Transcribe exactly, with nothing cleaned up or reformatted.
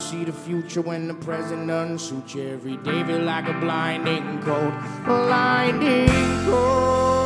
see the future when the present doesn't suit you. Every day feel like a blinding cold, blinding cold.